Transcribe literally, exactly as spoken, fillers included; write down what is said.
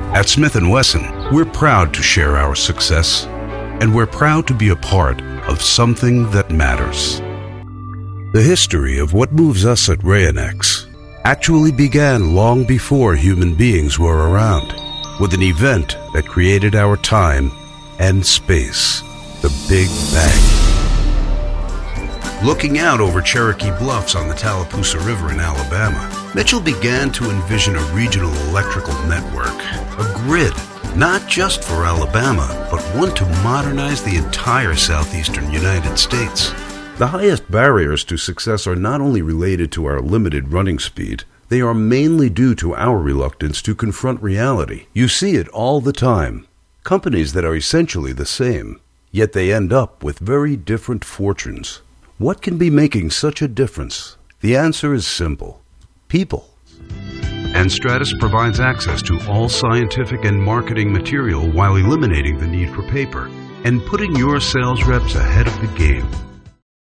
At Smith and Wesson, we're proud to share our success, and we're proud to be a part of something that matters. The history of what moves us at Rayonex actually began long before human beings were around, with an event that created our time and space, the Big Bang. Looking out over Cherokee Bluffs on the Tallapoosa River in Alabama, Mitchell began to envision a regional electrical network, a grid, not just for Alabama, but one to modernize the entire southeastern United States. The highest barriers to success are not only related to our limited running speed, they are mainly due to our reluctance to confront reality. You see it all the time. Companies that are essentially the same, yet they end up with very different fortunes. What can be making such a difference? The answer is simple. People. And Stratus provides access to all scientific and marketing material while eliminating the need for paper and putting your sales reps ahead of the game.